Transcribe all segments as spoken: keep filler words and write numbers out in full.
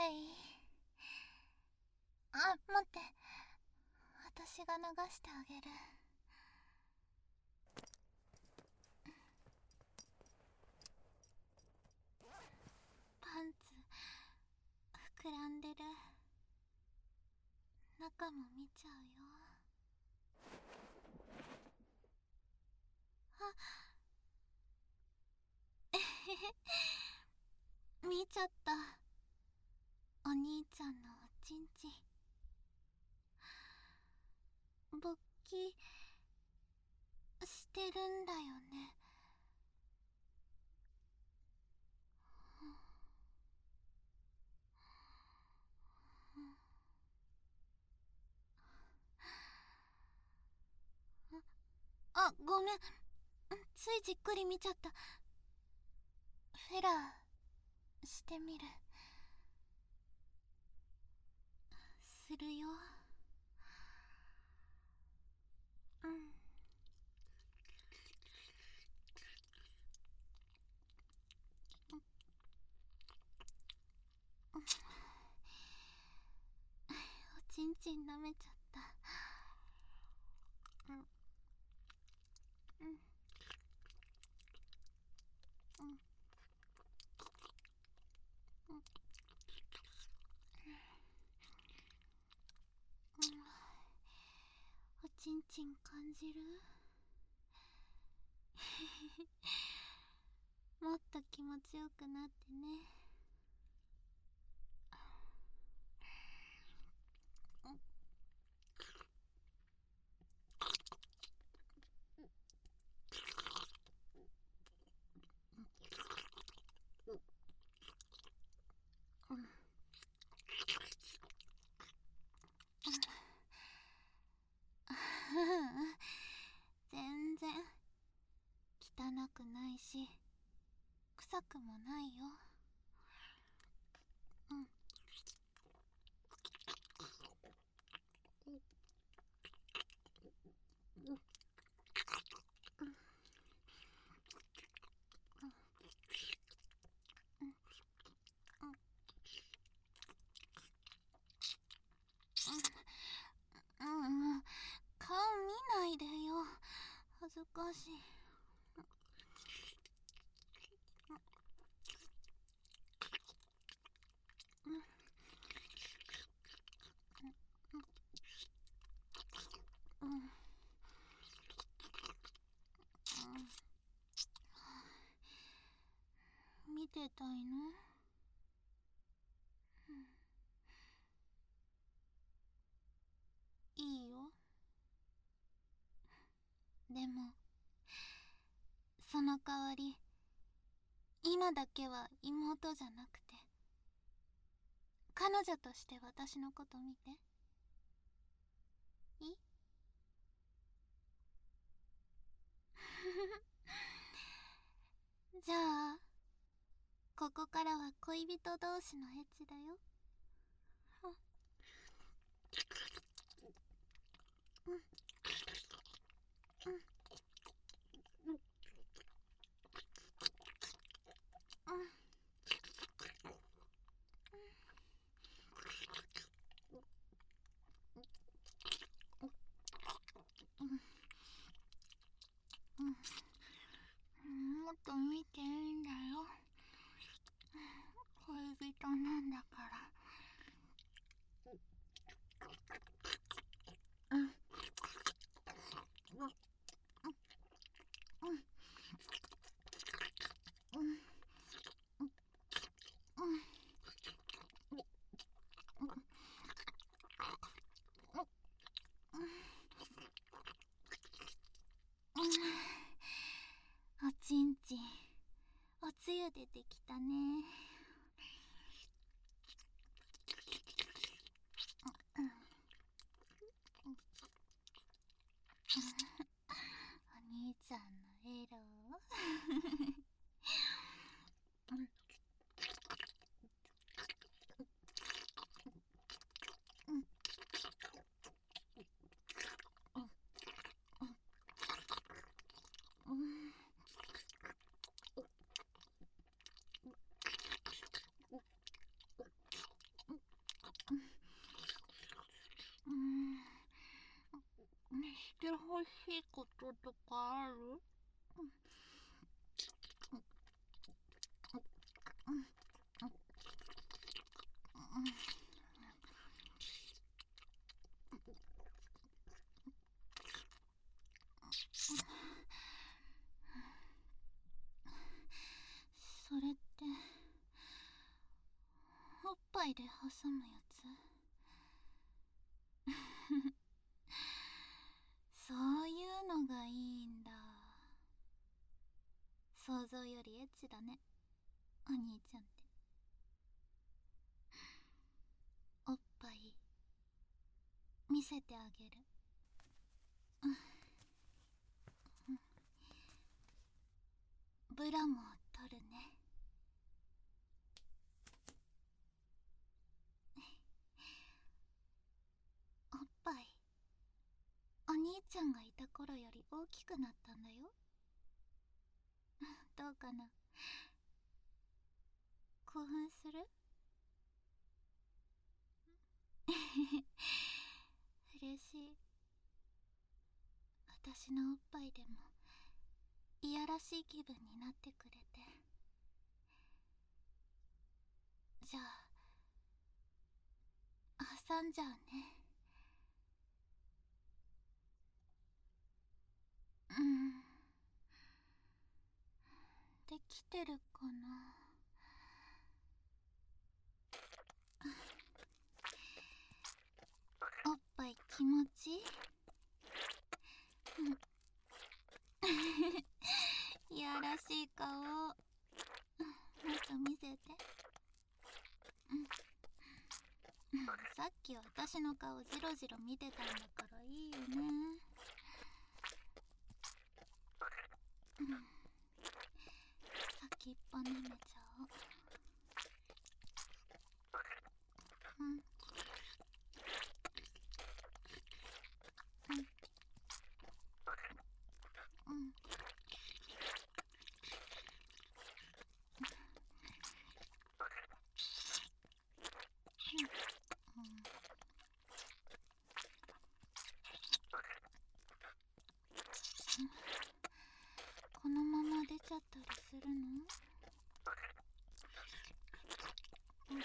い。あ、待って。私が流してあげる。パンツ膨らんでる。中も見ちゃうよ。あ、えへへ、見ちゃった。お兄ちゃんのおちんちん。勃起してるんだよね。あ、ごめん。ついじっくり見ちゃった。フェラーしてみる。するよ。うん。おちんちん舐めちゃった。うん。うん。うん。うん。おちんちん感じる？もっと気持ちよくなってね。うん。全然汚くないし臭くもないよ。うん。うん、顔見ないでよ。恥ずかしい。うん。うん。うん。見てたいの？うん、いいよ。でもその代わり今だけは妹じゃなくて彼女として私のこと見ていい？じゃあここからは恋人同士のエッチだよ。うん。うん。うん。うん。うん。もっと見ていいんだよ。恋人なんだから。うん。うん。うん。うん。うん。おちんちんおつゆ出てきたね。うん。お兄ちゃんのエロうん。うん。うん。 しいこととかある？それっておっぱいで挟むやつ？そういうのがいいんだ。想像よりエッチだね、お兄ちゃんって。おっぱい見せてあげる。ブラも取るね。おっぱいお兄ちゃんがいた頃より大きくなったんだよ。どうかな？興奮する？嬉しい。私のおっぱいでもいやらしい気分になってくれて。じゃあ挟んじゃうね。うん、できてるかな。おっぱい気持ちいい？いやらしい顔、もっと見せて。さっき私の顔ジロジロ見てたんだからいいよね。先っぽ舐めちゃおう。うん、うん、うん。このまま出ちゃったりするの？うん、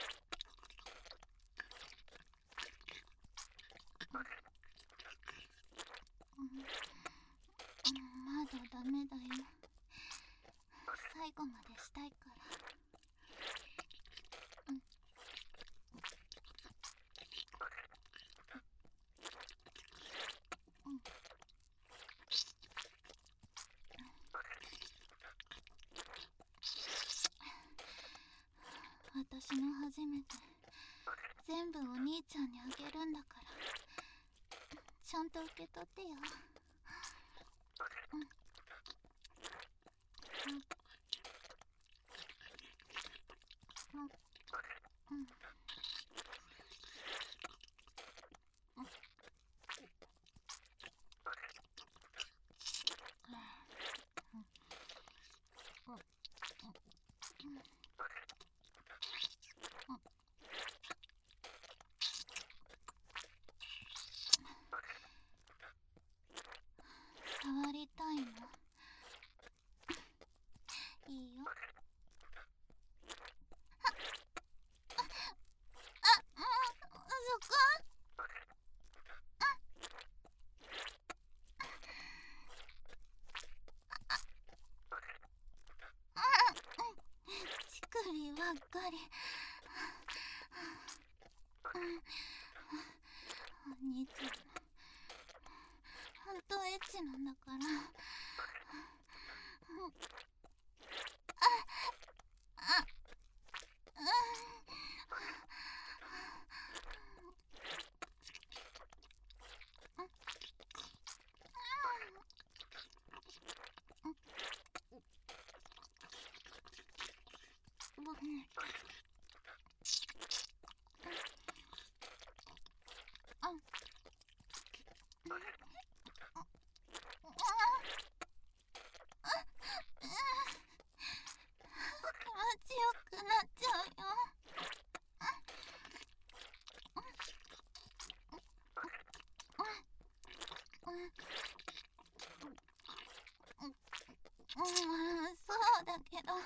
うん、まだダメだよ。最後までしたいから。うん、うん、私の初めて全部お兄ちゃんにあげるんだから、ちゃんと受け取ってよ。うん、うん、うん、うん、触りたいの？いいよ。あ、うん、そこ？ちくりばっかり。うん、お兄ちゃんほんとエッチなんだから。うん、あ、あ、うん、うん、うん、気持ちよくなっちゃうよ。うん、うん、 ん、そうだけど、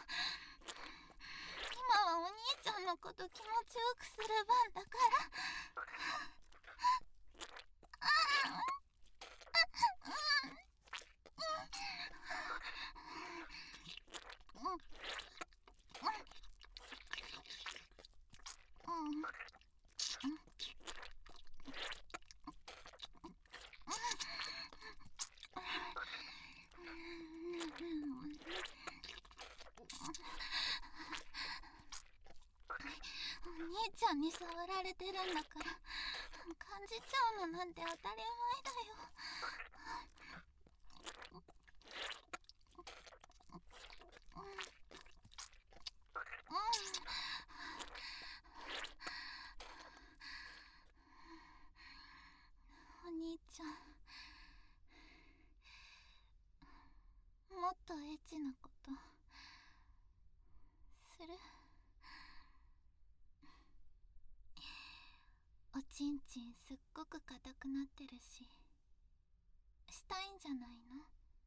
今はお兄ちゃんのこと気持ちよくする番だから。お兄ちゃんに触られてるんだから感じちゃうのなんて当たり前だよ。お兄ちゃん、もっとエッチなことする？おちんちんすっごく硬くなってるし、したいんじゃないの？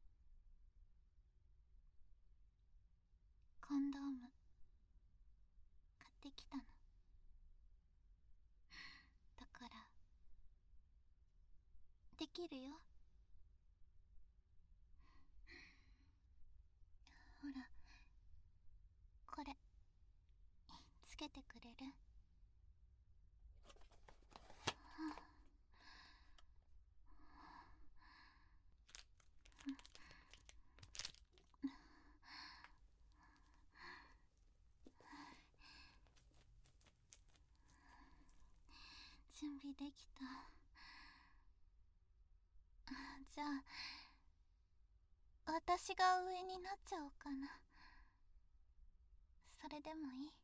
コンドーム買ってきたの。だからできるよ。ほら、これつけてくれる？準備できた。じゃあ私が上になっちゃおうかな。それでもいい？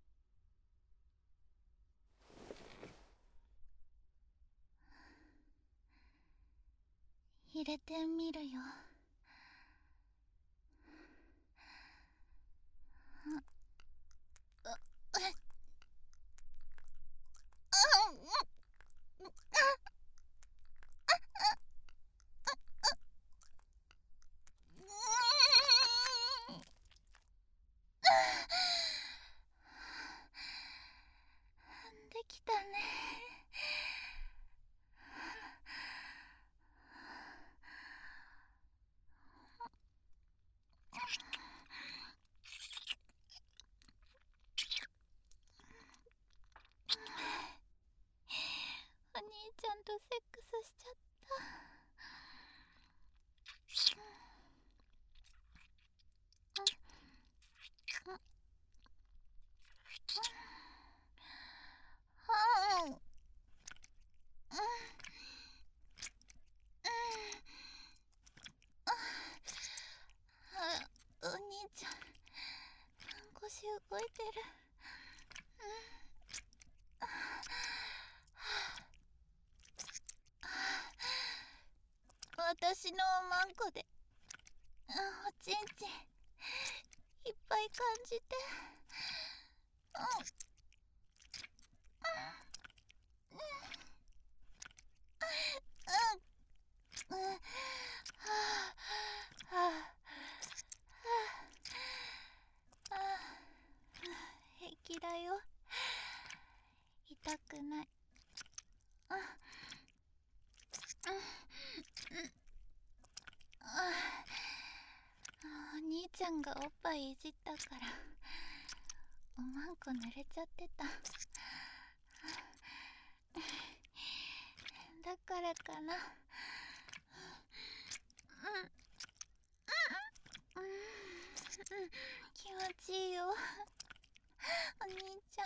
入れてみるよ。できたね。お兄ちゃんとセックスしちゃった。お兄ちゃん、腰動いてる。私のおまんこでおちんちんいっぱい感じて。うんうんうんうんはあはあはあ、平気だよ。痛くない。うんうんお兄ちゃんがおっぱいいじったからおまんこ濡れちゃってた。だからかな。うんうんうん気持ちいいよお兄ちゃん。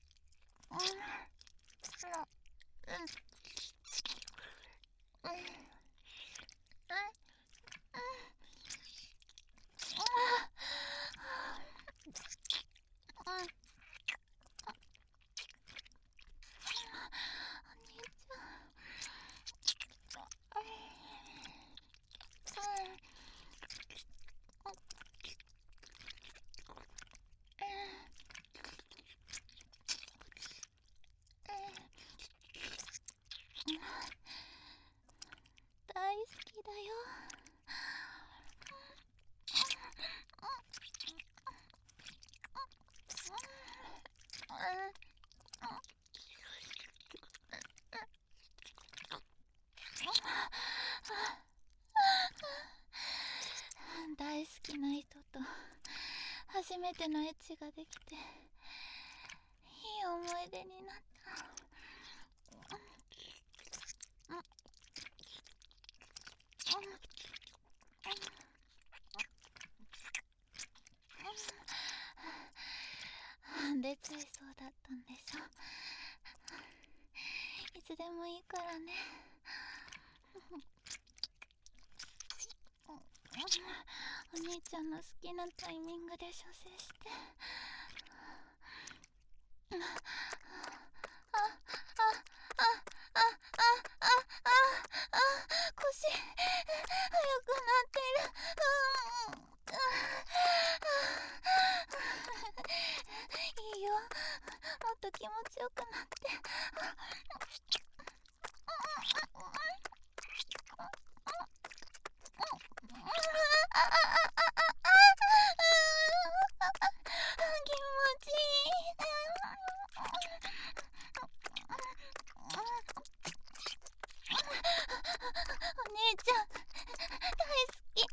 うんだよ。大好きな人と初めてのエッチができていい思い出になった。出ちゃいそうだったんでしょ。いつでもいいからね。お兄ちゃんの好きなタイミングで射精して。ああああああああ腰速くなってる。いいよ、もっと気持ちよくなって。気持ちいい。お姉ちゃん大好き。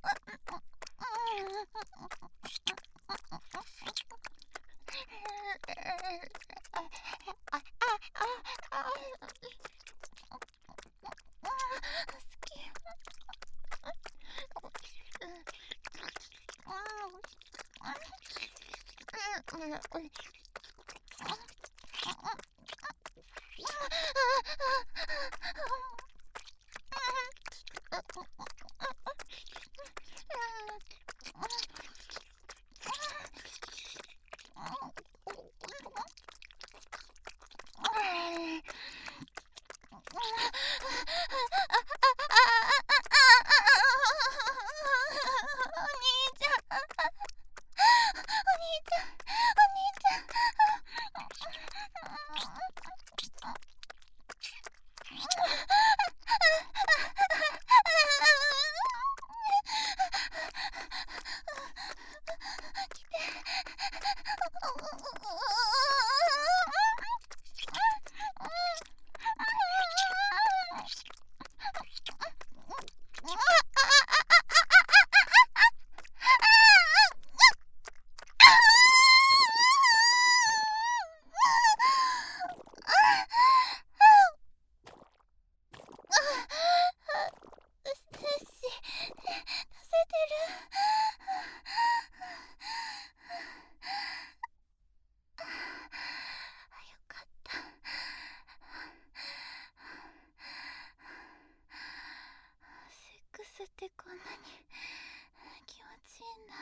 ってこんなに気持ちいいんだ。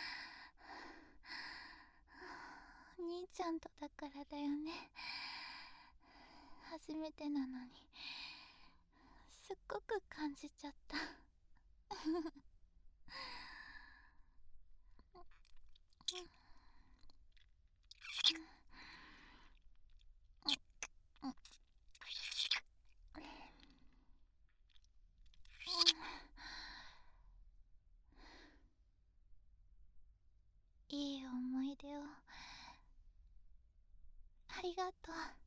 お兄ちゃんとだからだよね。初めてなのにすっごく感じちゃった。いい思い出をありがとう。